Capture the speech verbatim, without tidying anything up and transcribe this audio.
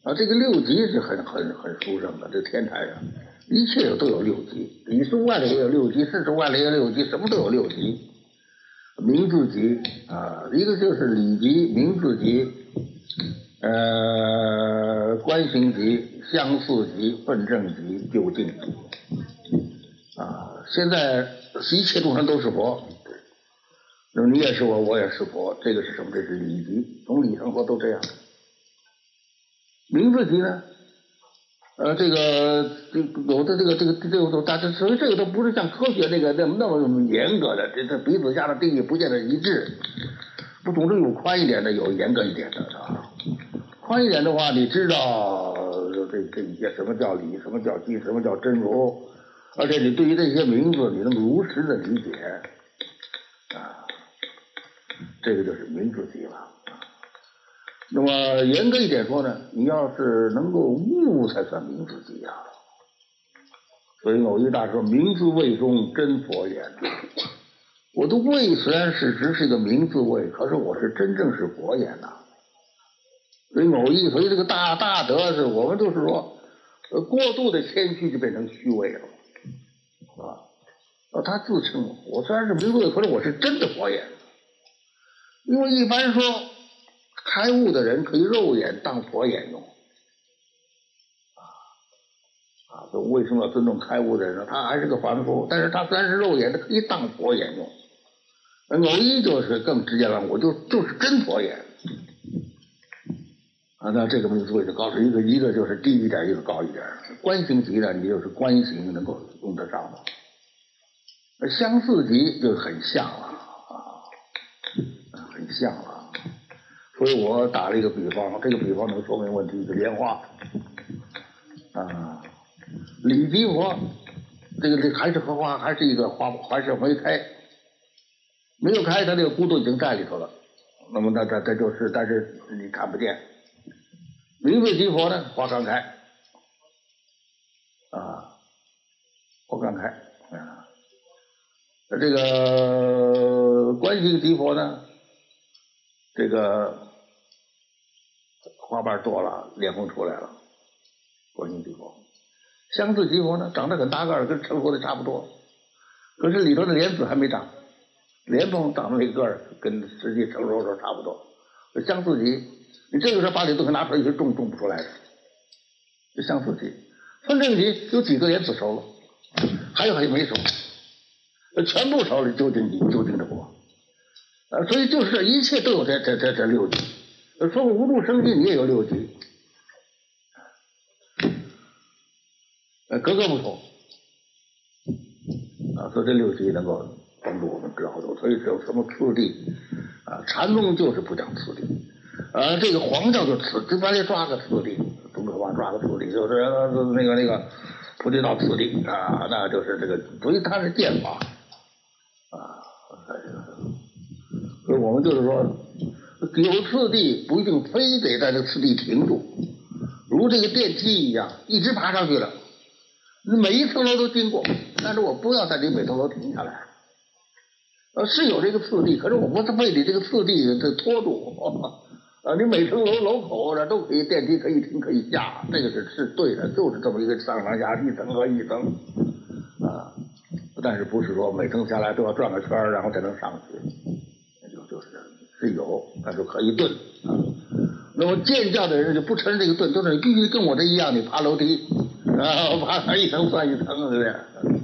啊，这个六级是很很很殊胜的，这天台上一切都有六级，礼数外里也有六级，事数外里也有六级，什么都有六级。名字级啊，一个就是礼级、名字级、呃观行级、相似级、分正级、究竟级啊。现在一切众生都是佛，那么你也是我，我也是佛，这个是什么？这是礼级，从理上说都这样。名字级呢？呃，这个这有的这个这个这个都大，所以这个都不是像科学那个那么那么严格的，这这彼此下的定义不见得一致。不，总之有宽一点的，有严格一点的啊。宽一点的话，你知道这这一些什么叫理，什么叫机，什么叫真如，而且你对于这些名字你能如实的理解啊，这个就是名字级了。那么严格一点说呢，你要是能够悟才算名字级啊。所以偶一大说名字位中真佛言，我的位虽然是只是一个名字位，可是我是真正是佛言呐。所以偶一，所以这个大大德是我们都是说，呃，过度的谦虚就变成虚伪了，啊，呃，他自称我虽然是名字位，可是我是真的佛言，因为一般说。开悟的人可以肉眼当佛眼用，啊啊！所以为什么要尊重开悟的人呢？他还是个凡夫，但是他虽然是肉眼，他可以当佛眼用。偶一就是更直接了，我就就是真佛眼啊！那这个名字位就高出一个，一个就是低一点，一个高一点。观行级呢，你就是观行能够用得上的；相似级就很像了啊，很像了。所以我打了一个比方，这个比方能说明问题，是莲花啊，李吉佛，这个这还是荷花，还是一个花，还是没开，没有开，它这个骨头已经在里头了。那么那这这就是，但是你看不见。名字吉佛呢，花刚开啊，花刚开啊。这个观行吉佛呢？这个花瓣多了，莲蓬出来了，观行吉佛。相似吉佛呢，长得很大个儿，跟成佛的差不多，可是里头的莲子还没长，莲蓬长的那个个儿跟实际成熟的时候差不多。相似吉，你这个时候把里东西拿出来，你是种种不出来的。这相似吉，分正吉有几个莲子熟了，还有还有没熟，全部熟了，究竟你究竟的佛。呃，所以就是这一切都有这这这这六级，说无度生机你也有六级，呃，格格不同啊，所以这六级能够帮助我们知道的。所以只有什么次第啊，禅宗就是不讲次第，啊，这个黄教就次，就把你抓个次第，宗喀巴抓个次第，就是那个那个菩提道次第啊，那就是这个，所以它是剑法啊。所以我们就是说，有次第不一定非得在这个次第停住，如这个电梯一样，一直爬上去了，你每一层楼都经过，但是我不要在你每层楼停下来。呃，是有这个次第，可是我不是被你这个次第这拖住。呃，你每层楼楼口呢都可以，电梯可以停可以下，这个是是对的，就是这么一个上上下一层和一层啊，但是不是说每层下来都要转个圈然后才能上去。就是是有，但是可以顿啊。那么见教的人就不承认这个顿，就是你必须跟我这一样，你爬楼梯，然后爬上一层算一层，对不对？